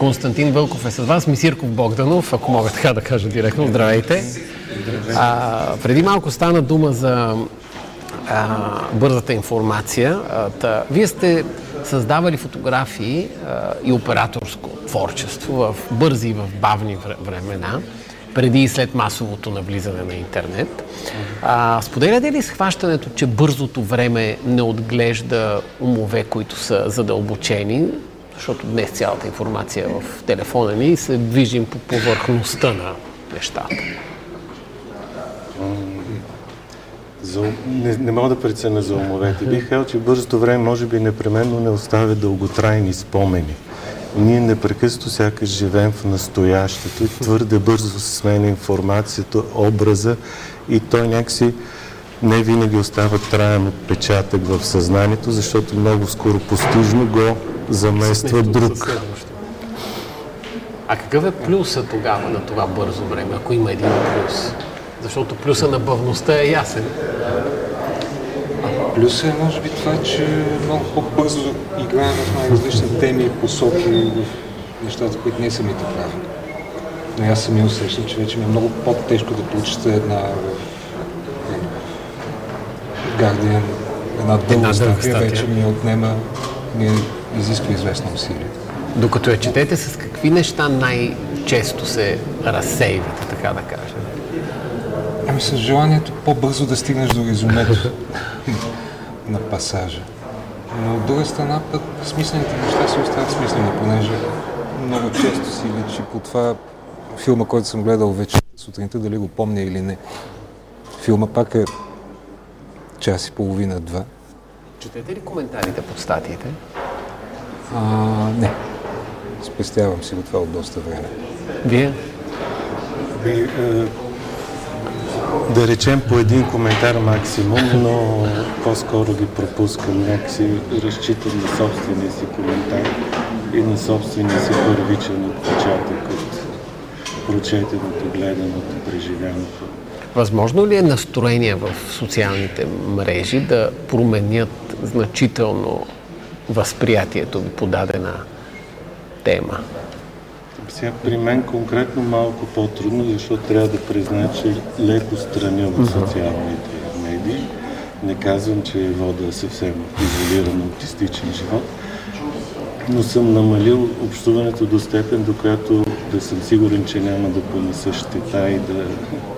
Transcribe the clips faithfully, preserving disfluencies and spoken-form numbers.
Константин Вълков е с вас, Мисирков Богданов, ако мога така да кажа директно. Здравейте. А, преди малко стана дума за а, бързата информация. А, та, вие сте създавали фотографии а, и операторско творчество в бързи и в бавни времена, преди и след масовото навлизане на интернет. А, споделяте ли схващането, че бързото време не отглежда умове, които са задълбочени, защото днес цялата информация е в телефона ни и се движим по повърхността на нещата? За, не, не мога да преценя за умовете. Бих казал, че бързото време може би непременно не оставя дълготрайни спомени. Ние непрекъснато сякаш живеем в настоящето и твърде бързо се сменя информацията, образа и той някакси не винаги остава траен отпечатък в съзнанието, защото много скоро постижно го замества друг. А какъв е плюсът тогава на това бързо време, ако има един плюс? Защото плюса на бавността е ясен. Плюсът е, може би, това, че много по-бързо играем в най-различни теми и посоки в нещата, които ние самите правим. Но аз сами усещам, че вече ми е много по-тежко да прочета една в Guardian, една дълга статия, вече ми отнема, ми изисква известно усилие. Докато я четете, с какви неща най-често се разсейвате, така да кажем? Ами с желанието по-бързо да стигнеш до резюмето на пасажа. Но от друга страна пък смислените неща си остават смислени, понеже много често си личи по това филма, който съм гледал вече сутринта, дали го помня или не. Филма пак е час и половина-два. Четете ли коментарите под статиите? А, не. Спестявам си го това от доста време. Вие? Би, е, да речем по един коментар максимум, но по-скоро ги пропускам. Някакси разчитам на собствения си коментар и на собствения си първичен отпечатък от прочетеното, гледаното, преживяното. Възможно ли е настроение в социалните мрежи да променят значително възприятието ви по дадена тема? Сега при мен конкретно малко по-трудно, защото трябва да призная, че леко страня в социалните медии. Не казвам, че вода съвсем изолиран аутистичен живот, но съм намалил общуването до степен, до която да съм сигурен, че няма да понеса щета и да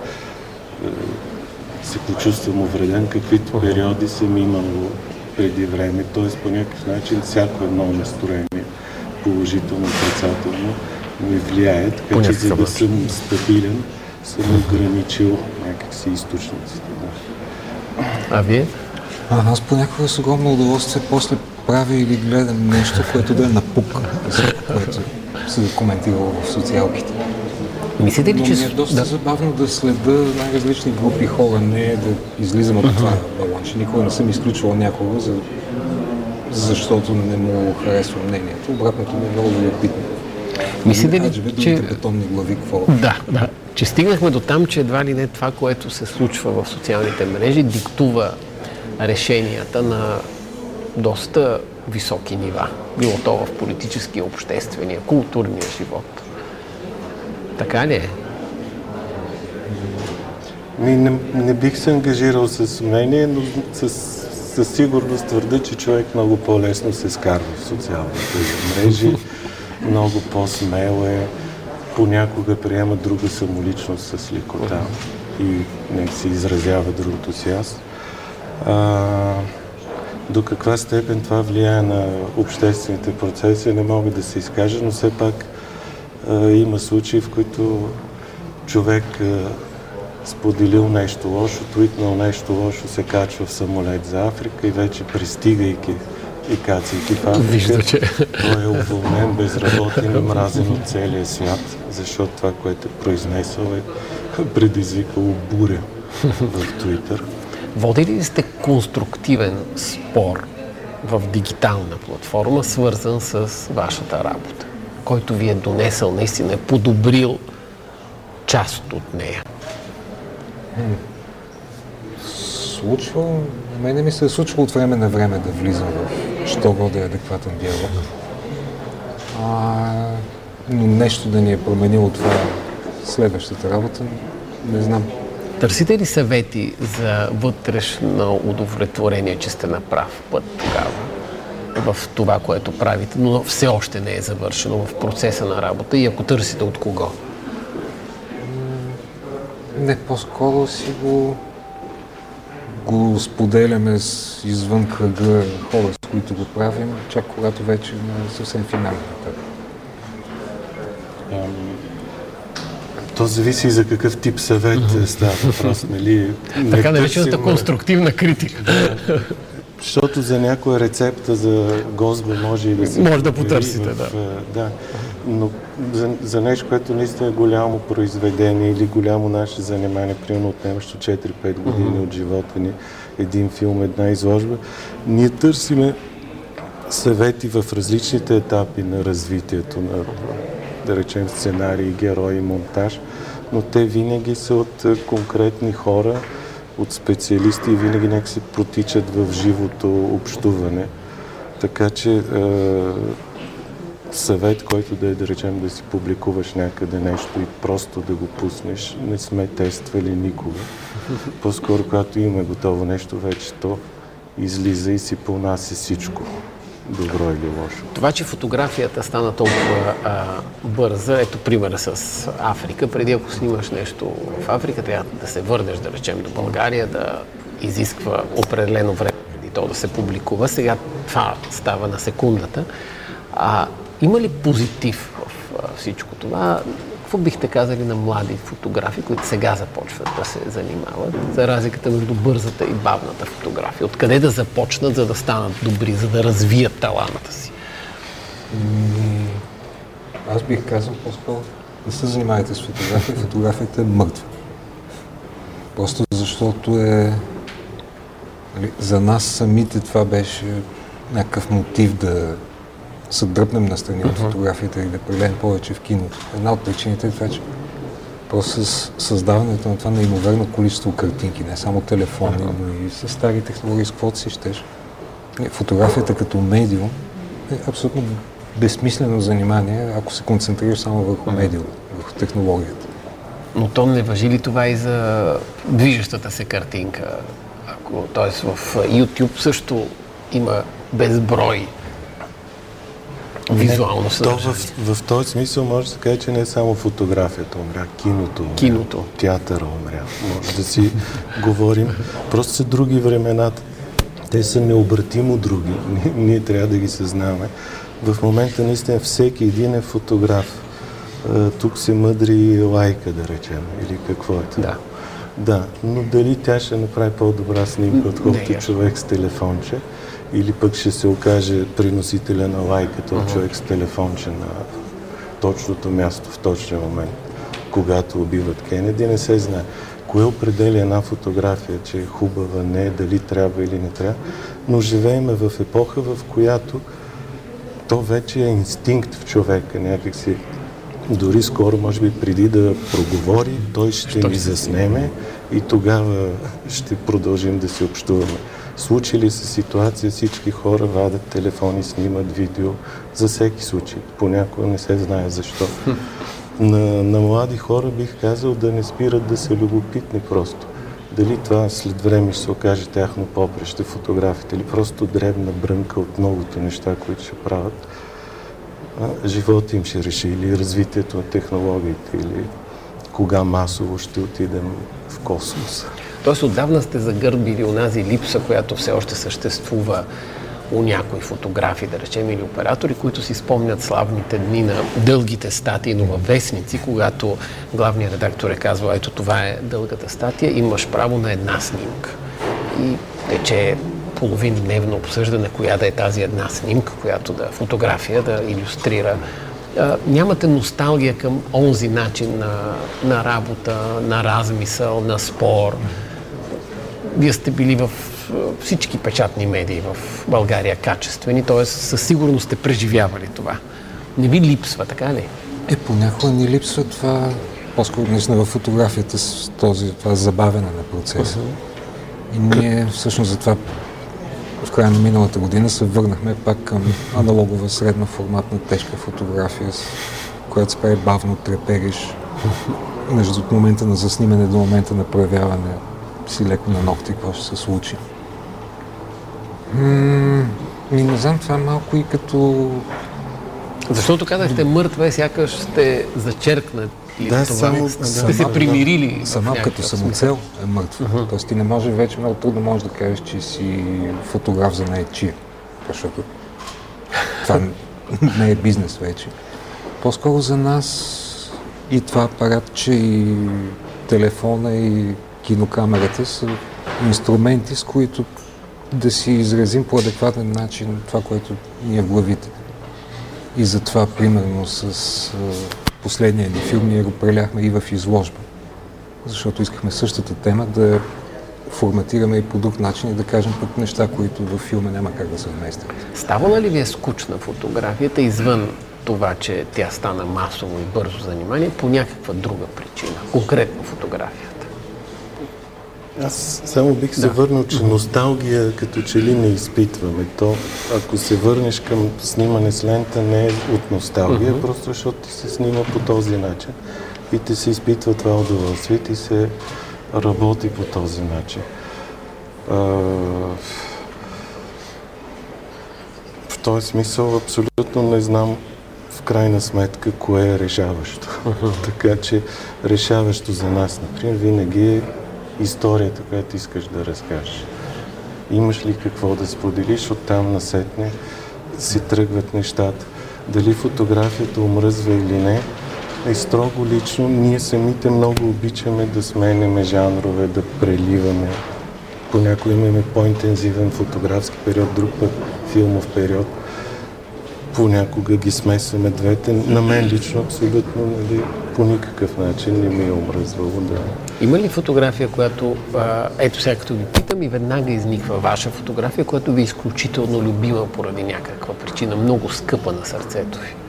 се почувствам увреден, каквито периоди съм имал преди време. Т.е. по някакъв начин всяко едно настроение, положително, отрицателно, ми влияе, така че за да съм стабилен, съм ограничил някакси източниците. Да. А вие? А, аз понякога с огромно удоволствие после правя или гледам нещо, което да е напук, което се документирало в социалките. Мислите ли, че... Но ми е доста да. забавно да следа най-различни групи хора, не да излизам от uh-huh. това балонче. Никога не съм изключвал някого, за... защото не му харесва мнението. Обратното ми е много любопитно. Мислите ли, че... бетонни глави, какво? Да, да. Че стигнахме до там, че едва ли не това, което се случва в социалните мрежи, диктува решенията на доста високи нива. Било то в политическия, обществения, културния живот. Така ли е? Не, не, не бих се ангажирал с мнение, но със, със сигурност твърда, че човек много по-лесно се скарва в социалните мрежи, много по-смел е, понякога приема друга самоличност с лекота и не се изразява другото си аз. А, до каква степен това влияе на обществените процеси, не мога да се изкажа, но все пак има случаи, в които човек споделил нещо лошо, твитнал нещо лошо, се качва в самолет за Африка и вече пристигайки и кацайки в Африка, вижда, че... той е уволнен, безработен, мразен от целия свят, защото това, което е произнесъл, е предизвикало буря в Твитър. Водили ли сте конструктивен спор в дигитална платформа, свързан с вашата работа, който ви е донесъл, наистина е подобрил част от нея? Случва, мене ми се е случвало от време на време да влизам в що годе адекватен диалог. А, Но нещо да ни е променило това следващата работа, не знам. Търсите ли съвети за вътрешно удовлетворение, че сте на прав път тогава в това, което правите, но все още не е завършено в процеса на работа и ако търсите от кого? Не, по-скоро си го, го споделяме с извън кръга хора, с които го правим, чак когато вече на съвсем финален етап. То зависи и за какъв тип съвет mm-hmm. става въпрос, нали? Така наречената конструктивна критика. Да, защото за някоя рецепта за гозба може и да се... Може да потърсите, в, да. Да, но за, за нещо, което наистина е голямо произведение или голямо наше занимание, примерно отнемащо четири-пет години mm-hmm. от живота ни, един филм, една изложба, ние търсиме съвети в различните етапи на развитието на, да речем, сценарий, герой, монтаж, но те винаги са от конкретни хора, от специалисти и винаги някакси протичат в живото общуване. Така че е, съвет, който да е, да речем, да си публикуваш някъде нещо и просто да го пуснеш, не сме тествали никога. По-скоро, когато имаме готово нещо, вече то излиза и си понася всичко. Добро или лошо. Това, че фотографията стана толкова а, бърза, ето примера с Африка. Преди ако снимаш нещо в Африка, трябва да се върнеш, да речем, до България, да изисква определено време преди то да се публикува. Сега това става на секундата. А, има ли позитив в а, всичко това? Какво бихте казали на млади фотографи, които сега започват да се занимават, за разликата между бързата и бавната фотография? Откъде да започнат, за да станат добри, за да развият таланта си? Аз бих казал по-скоро да се занимавате с фотография. Фотографията е мъртва. Просто защото е... За нас самите това беше някакъв мотив да се дръпнем настрани от фотографията и да прилеем повече в киното. Една от причините е това, че просто с създаването на това неимоверно количество картинки, не само телефони, но и с стари технологии, с каквото си щеш. Фотографията като медиум е абсолютно безсмислено занимание, ако се концентрираш само върху медиум, върху технологията. Но то не важи ли това и за движещата се картинка? Ако, т.е. в YouTube също има безброй визуално съдържание. В, в този смисъл може да се каже, че не е само фотографията умря, киното умря, киното. Театъра умря. Може да си говорим. Просто са други времената. Те са необратимо други. Ние, ние трябва да ги съзнаваме. В момента наистина всеки един е фотограф. Тук се мъдри лайка, да речем, или какво е това. Да. Да, но дали тя ще направи по-добра снимка, отколкото човек с телефонче, или пък ще се окаже приносителя на лайката от uh-huh. човек с телефонче на точното място в точния момент, когато убиват Кенеди, не се знае. Кое определя една фотография, че е хубава, не, дали трябва или не трябва, но живееме в епоха, в която то вече е инстинкт в човека, някакси. Дори скоро, може би преди да проговори, той ще ни заснеме и тогава ще продължим да си общуваме. Случили се ситуация, всички хора вадят телефони, снимат видео, за всеки случай. Понякога не се знае защо. На, на млади хора бих казал да не спират да са любопитни просто. Дали това след време ще се окаже тяхно попреще, фотографите, или просто дребна брънка от многото неща, които ще правят. Живота им ще реши, или развитието на технологиите, или кога масово ще отидем в космоса. Тоест отдавна сте загърбили онази липса, която все още съществува у някои фотографи, да речем, или оператори, които си спомнят славните дни на дългите статии, но във вестници, когато главният редактор е казвал, ето това е дългата статия, имаш право на една снимка. И тече половин дневно обсъждане, коя да е тази една снимка, която да фотография, да илюстрира. А, нямате носталгия към онзи начин на, на работа, на размисъл, на спор. Вие сте били в всички печатни медии в България качествени, т.е. със сигурност сте преживявали това. Не ви липсва, така ли? Е, понякога ни липсва това, по-скоро наистина във фотографията с този, това забавяне на процеса. Uh-huh. И ние всъщност за това в края на миналата година се върнахме пак към аналогова средна форматна тежка фотография с която се прави бавно, трепериш между момента на заснимане до момента на проявяване си леко на ногти, какво ще се случи. М- ми не знам, това е малко и като... Защото казахте мъртва, сякаш сте зачеркнат. Да, това, само... сте Да, се да, примирили. Сама като самоцел е мъртва. Uh-huh. Тоест ти не може вече, много трудно можеш да кажеш, че си фотограф за наетчия. Защото това не е бизнес вече. По-скоро за нас и това апаратче, и телефона, и кинокамерата са инструменти, с които да си изразим по адекватен начин това, което ни е в главите. И затова, примерно, с последния ни филм ние го преляхме и в изложба. Защото искахме същата тема да форматираме и по друг начин и да кажем пък неща, които във филма няма как да се вместят. Ставала ли ви е скучна фотографията извън това, че тя стана масово и бързо занимание по някаква друга причина, конкретно фотографията? Аз само бих се да. върнал, че носталгия като че ли не изпитваме. То, ако се върнеш към снимане с лента, не е от носталгия, uh-huh. просто защото ти се снима по този начин и ти се изпитва това удоволствие, ти се работи по този начин. А, в този смисъл абсолютно не знам в крайна сметка кое е решаващо. Uh-huh. Така че решаващо за нас, например, винаги е историята, която искаш да разкажеш. Имаш ли какво да споделиш, оттам насетне си тръгват нещата. Дали фотографията омръзва или не, е строго лично. Ние самите много обичаме да сменяме жанрове, да преливаме. Понякога имаме по-интензивен фотографски период, друг път филмов период. Понякога ги смесваме двете. На мен лично абсолютно, нали, по никакъв начин не ми е омръзвало да... Има ли фотография, която, а, ето сега като ви питам и веднага изниква ваша фотография, която ви е изключително любима поради някаква причина, много скъпа на сърцето ви?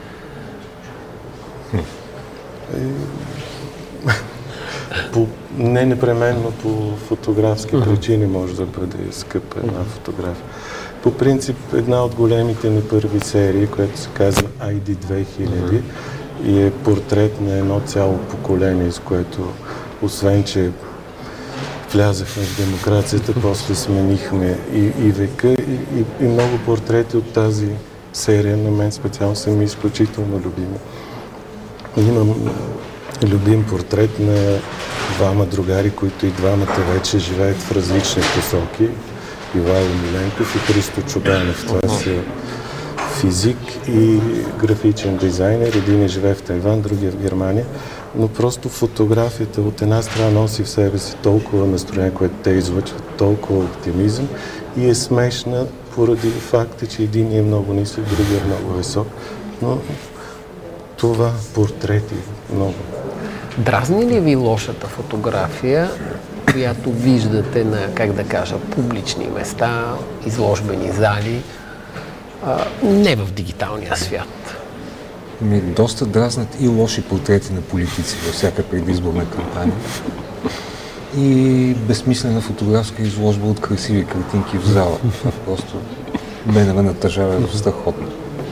По, не непременно по фотографски uh-huh. причини може да бъде скъпа една фотография. По принцип, една от големите ни първи серии, която се казва Ай Ди две хиляди uh-huh. и е портрет на едно цяло поколение, с което, освен че влязахме в демокрацията, после сменихме и, и века, и, и, и много портрети от тази серия на мен специално са ми изключително любими. Имам любим портрет на двама другари, които и двамата вече живеят в различни посоки. Ивайло Миленков и Христо Чубанов. Това са физик и графичен дизайнер. Един живее в Тайван, другия в Германия. Но просто фотографията от една страна носи в себе си толкова настроение, което те излъчват, толкова оптимизъм и е смешна поради факта, че един е много нисък, другия е много висок. Но това портрети много. Дразни ли ви лошата фотография, която виждате на, как да кажа, публични места, изложбени зали, а, не в дигиталния свят? Ми доста дразнат и лоши портрети на политици във всяка предизборна кампания. И безсмислена фотографска изложба от красиви картинки в зала. Това просто мене ме натъжава страхотно.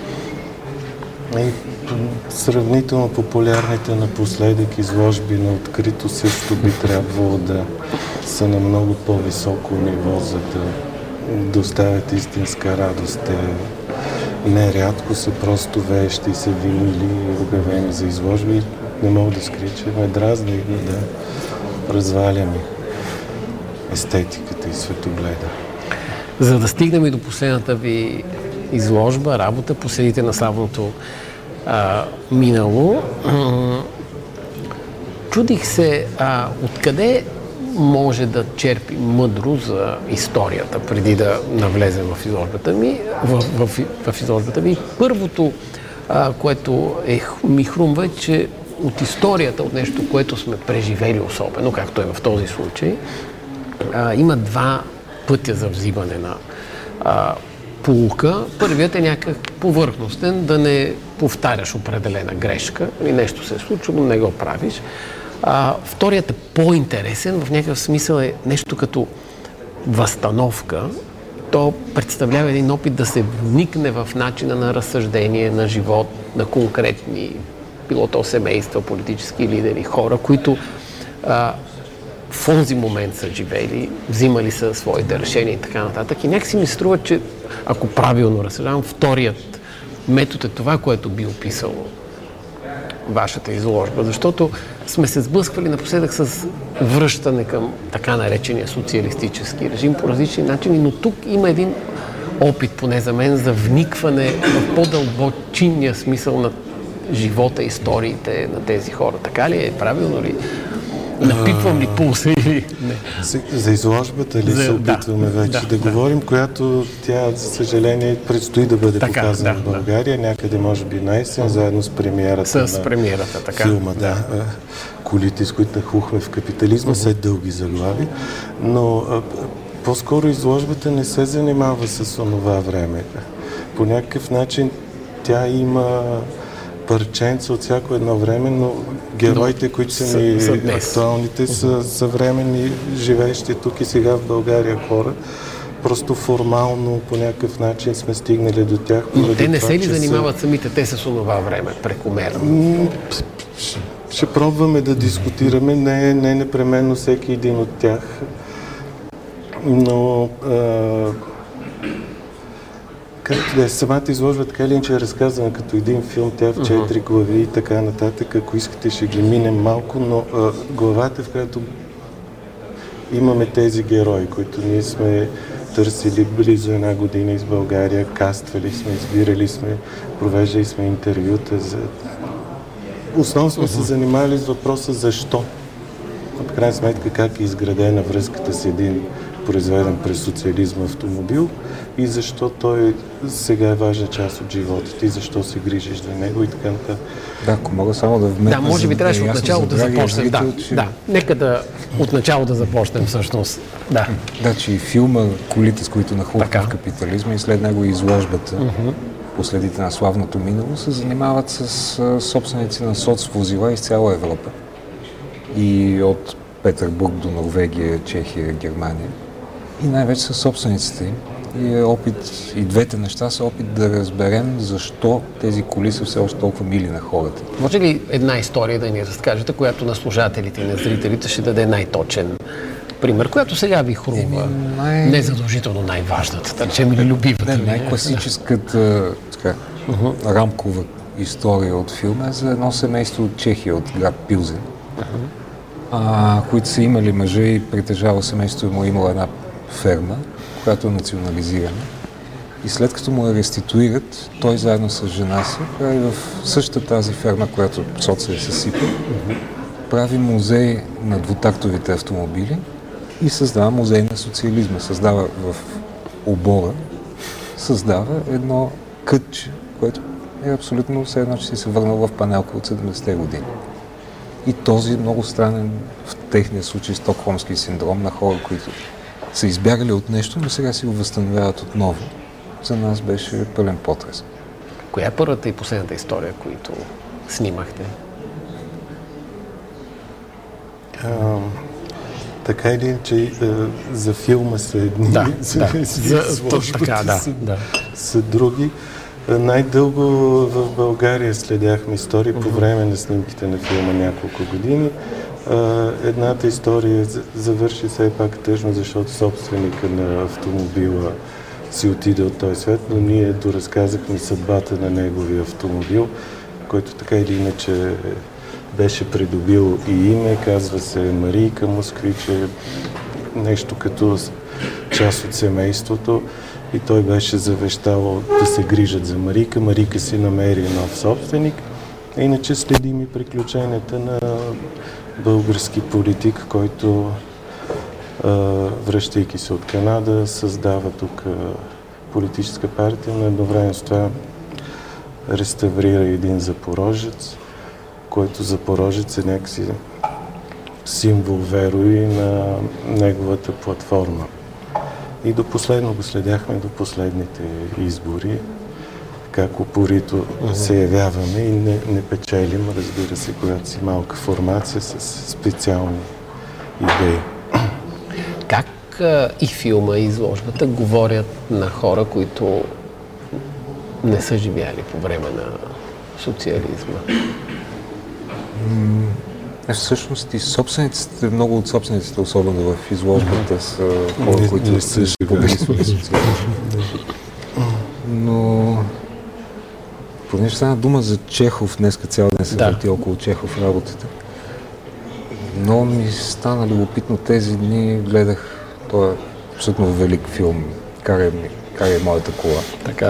И сравнително популярните напоследък изложби на открито също би трябвало да са на много по-високо ниво, за да доставят истинска радост. Те нерядко са просто вещи, са винили, обявени за изложби. Не мога да скрия, че ме дразни и да разваляме естетиката и светогледа. За да стигнем и до последната ви изложба, работа, посетите на славното а, минало. Чудих се, а, откъде може да черпи мъдро за историята, преди да навлезем в изложбата ми. В, в, в изложбата ми. Първото, а, което е, ми хрумва, е, че от историята, от нещо, което сме преживели особено, както е в този случай, а, има два пътя за взимане на а, поука. Първият е някак повърхностен, да не повтаряш определена грешка или нещо се е случило, не го правиш. А, вторият е по-интересен, в някакъв смисъл е нещо като възстановка. То представлява един опит да се вникне в начина на разсъждение, на живот, на конкретни било то семейства, политически лидери, хора, които а, в онзи момент са живели, взимали са своите решения и така нататък. И някакси ми се струва, че ако правилно разсъждавам, вторият метод е това, което би описало вашата изложба, защото сме се сблъсквали напоследък с връщане към така наречения социалистически режим по различни начини, но тук има един опит, поне за мен, за вникване в по-дълбочинния смисъл на живота, историите на тези хора. Така ли е? Правилно ли? Напипвам ли пулса или не? За изложбата ли за, се опитваме да, вече да, да, да говорим, която тя, за съжаление, предстои да бъде така, показана да, в България, да. Някъде може би на-есен, заедно с премиерата с на премиерата, така. Филма, да. да. Колите, с които нахухме в капитализма, uh-huh. след дълги заглави. Но а, по-скоро изложбата не се занимава с онова време. По някакъв начин тя има парченца от всяко едно време, но героите, които са ни са, актуалните, са съвременни, живеещи тук и сега в България хора. Просто формално по някакъв начин сме стигнали до тях. Но те не това, се ли занимават са... самите те с онова време, прекомерно? Ще, ще пробваме да дискутираме, не, не непременно всеки един от тях, но а... както да е, самата изложба така ли, че е разказана като един филм, тя в четири глави и така нататък. Ако искате, ще ги минем малко, но а, главата, в която имаме тези герои, които ние сме търсили близо една година из България, каствали сме, избирали сме, провеждали сме интервюта. За... Основно сме се занимавали с въпроса защо. В крайна сметка как е изградена връзката с един произведен през социализма автомобил и защо той сега е важна част от живота ти, и защо се грижиш за него и така нататък. Да, ако мога само да вметна... Да, може би трябваше от начало да започнем. Да, че... да, нека да от начало да започнем всъщност. Да, да, че и филма "Колите, с които нахлупва в капитализма" и след него и изложбата uh-huh. "Последите на славното минало" се занимават с а, собственици на соцвозила из цяла Европа. И от Петербург до Норвегия, Чехия, Германия. И най-вече са собствениците им. И е опит, и двете неща са опит да разберем защо тези коли са все още толкова мили на хората. Може ли една история да ни разкажете, която на слушателите и на зрителите ще даде най-точен пример, която сега ви хрумва? Най... Не задължително най-важната, да речем, или любимата. Не, най-класическата така, uh-huh. рамкова история от филма е за едно семейство от Чехия, от град Пилзен, uh-huh. а, които са имали мъже и притежава семейството му, имало една ферма, която е национализирана. И след като му я реституират, той заедно с жена си прави в същата тази ферма, която соца е съсипа, uh-huh. прави музей на двутактовите автомобили и създава музей на социализма. Създава в обора, създава едно кътче, което е абсолютно все едно, че си се върнал в панелка от седемдесетте години. И този много странен, в техния случай, стокхолмски синдром на хора, които са избягали от нещо, но сега си го възстановяват отново, за нас беше пълен потрес. Коя е първата и последната история, които снимахте? А, така или че за филма са едни, да, за, да, за, за така, да, са, да. са други. Най-дълго в България следяхме истории uh-huh. по време на снимките на филма няколко години. Едната история завърши все пак тъжно, защото собственика на автомобила си отиде от този свят, но ние доразказахме съдбата на неговия автомобил, който така или иначе беше придобил и име, казва се Марийка Москвич, нещо като част от семейството и той беше завещал да се грижат за Марийка. Марийка си намери нов собственик. Иначе следим и приключенията на български политик, който връщайки се от Канада, създава тук политическа партия, но едновременно с това реставрира един запорожец, който запорожец е някакси символ верои на неговата платформа. И до последно го следяхме, до последните избори, как упорито uh-huh. се явяваме и не, не печелим, разбира се, когато си малка формация с специални идеи. Как а, и филма, и изложбата говорят на хора, които не са живяли по време на социализма? Е, всъщност и собствениците, много от собствениците, особено в изложбата, са хора, Не- които не са са победители социализма. Но понеже стана дума за Чехов, днеска цял ден се Да. върти около Чехов работата. Много ми стана любопитно тези дни, гледах този абсолютно велик филм «Карай, ми- карай моята кола», Така.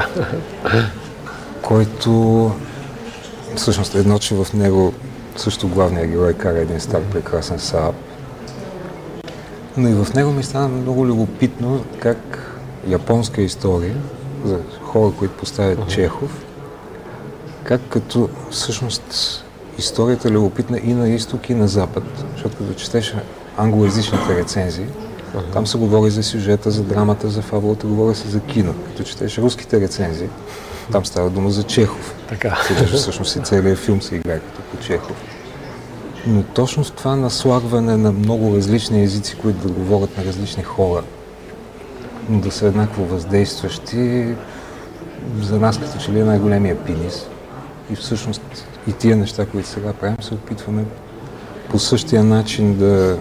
който всъщност едно, че в него също главният герой кара един стар прекрасен Saab. Но и в него ми стана много любопитно как японска история за хора, които поставят uh-huh. Чехов, как като всъщност историята е любопитна и на изток, и на запад, защото като четеш англоязичните рецензии, uh-huh. там се говори за сюжета, за драмата, за фабулата, говори се за кино. Като четеш руските рецензии, там става дума за Чехов. Така. Където всъщност и целият филм се играе като по Чехов. Но точно в това наслагване на много различни езици, които да говорят на различни хора, но да са еднакво въздействащи, за нас като че ли е най-големия пинис. И всъщност и тия неща, които сега правим, се опитваме по същия начин да,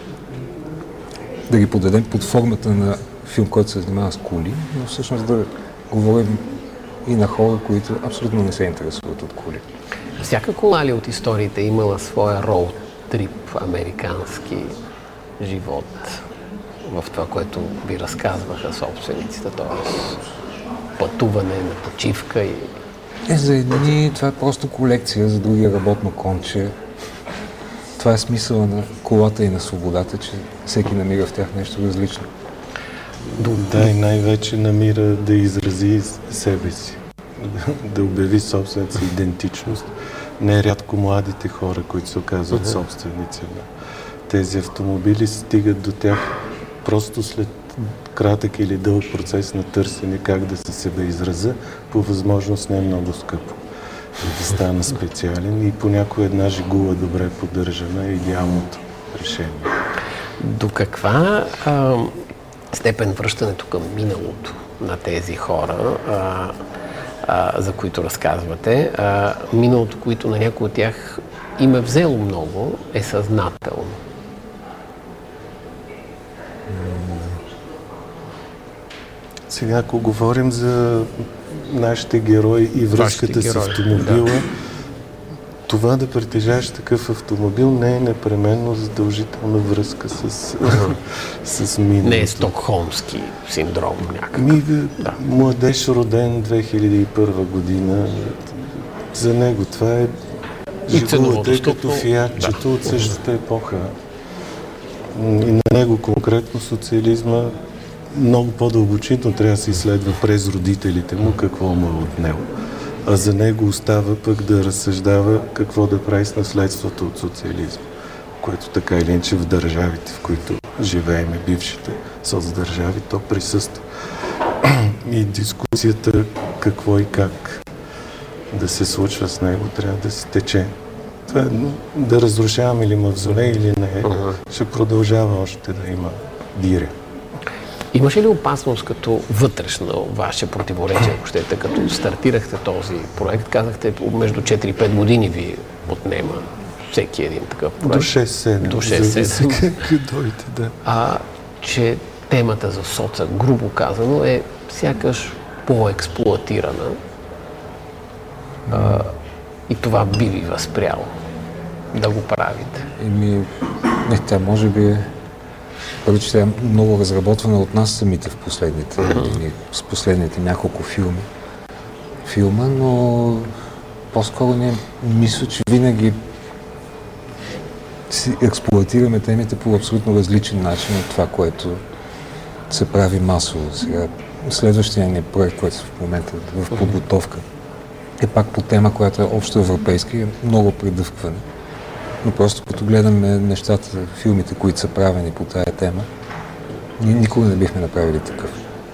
да ги подадем под формата на филм, който се занимава с коли, но всъщност да говорим и на хора, които абсолютно не се интересуват от коли. Всяка кола ли от историите е имала своя роуд трип, американски живот в това, което ви разказваха собствениците, т.е. пътуване на почивка и... Е, за едни това е просто колекция, за други работно конче. Това е смисъла на колата и на свободата, че всеки намира в тях нещо различно. Да, и най-вече намира да изрази себе си, да обяви собствената си идентичност. Нерядко младите хора, които се оказват uh-huh. собственици на тези автомобили, стигат до тях просто след кратък или дълъг процес на търсене как да се себе израза, по възможност не много скъпо. И да стана специален и понякога една жигула добре поддържана е идеалното решение. До каква а, степен връщането към миналото на тези хора, а, а, за които разказвате, а, миналото, което на някои от тях им е взело много, е съзнателно? Сега, ако говорим за нашите герои и връзката с автомобила, да. Това да притежаваш такъв автомобил не е непременно задължителна връзка с, uh-huh. с миналото. Не е стокхолмски синдром някакъв. Ми, да. Младеж, роден две хиляди и първа година, за него това е жигулата е като фиатчето да. От същата епоха. И на него конкретно социализма много по-дълбочинно трябва да се изследва през родителите му какво му е отнело. А за него остава пък да разсъждава какво да прави с наследството от социализма, което така или иначе в държавите, в които живееме, бившите соцдържави, то присъства. И дискусията какво и как да се случва с него трябва да се тече. Това е, да разрушаваме ли мавзолей или не, uh-huh. ще продължава още да има диря. Имаше ли опасност като вътрешно ваше противоречие, ако щете, като стартирахте този проект? Казахте, между четири и пет години ви отнема всеки един такъв проект. До шест-седем. До шест-седем. Как дойде, да. А, че темата за соца, грубо казано, е сякаш по-експлоатирана. А, и това би ви възпряло да го правите. Еми, не, тя може би е първо, че тя е много разработвана от нас самите в последните години, с последните няколко филми. Филма, но по-скоро не мисля, че винаги си експлоатираме темите по абсолютно различен начин от това, което се прави масово. Сега, следващия ни проект, който в момента е в подготовка, е пак по тема, която е общо европейска и е много предъвкване. Но просто като гледаме нещата, филмите, които са правени по тая тема, ние никога не бихме направили такъв.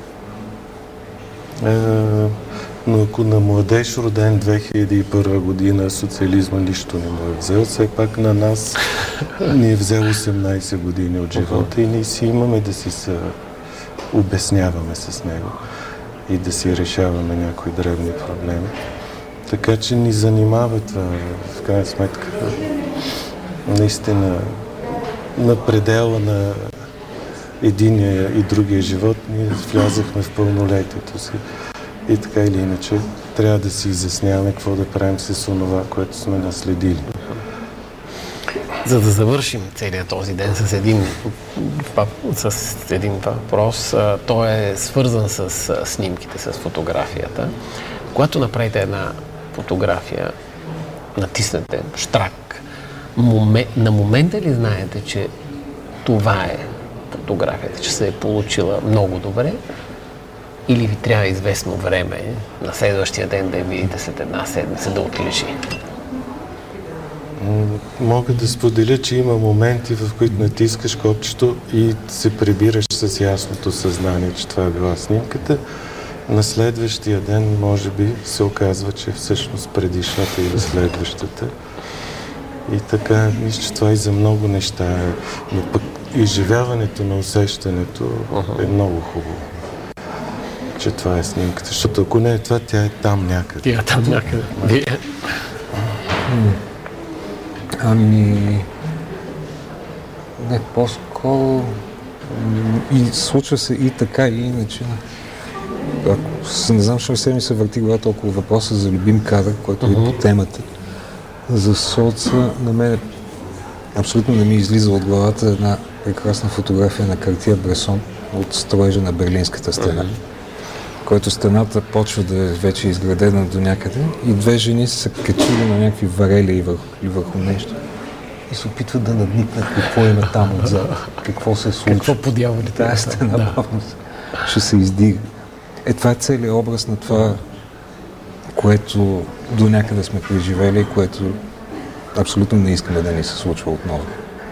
Е, но ако на младеж, роден две хиляди и първа година, социализма нищо не му е взел, все пак на нас ни е взел осемнайсет години от живота и ние си имаме да си се обясняваме с него и да си решаваме някои древни проблеми. Така че ни занимава това, в крайна сметка. наистина на предела на единия и другия живот, ние влязахме в пълнолетието си. И така или иначе, трябва да си изясняваме какво да правим с онова, което сме наследили. За да завършим целият този ден с един, с един въпрос, той е свързан с снимките, с фотографията. Когато направите една фотография, натиснете штрак, на момента ли знаете, че това е фотографията, че се е получила много добре, или ви трябва известно време на следващия ден да я видите след една седмица да отлежи? Мога да споделя, че има моменти, в които натискаш копчето и се прибираш с ясното съзнание, че това е била снимката. На следващия ден, може би, се оказва, че всъщност предишната или следващата. И така, мисля, че това и за много неща е. Но пък изживяването на усещането е много хубаво, че това е снимката. Защото ако не е това, тя е там някъде. Тя е там някъде. Вие? Ами... Не, по-скоро... И случва се и така, и иначе. Ако, не знам, защо все ми се върти главата около въпроса за любим кадър, който uh-huh. е по темата. За соца, на мен абсолютно не ми излиза от главата една прекрасна фотография на Картие-Бресон от строежа на Берлинската стена, uh-huh. който стената почва да е вече изградена до някъде и две жени са качили на някакви варели и върху, и върху нещо и се опитват да надникнат какво има там отзад, какво се случва. Какво по дяволите? Тая стена да. бавно ще се издига. Е, това е целият образ на това, което до някъде сме преживели и което абсолютно не искаме да ни се случва отново.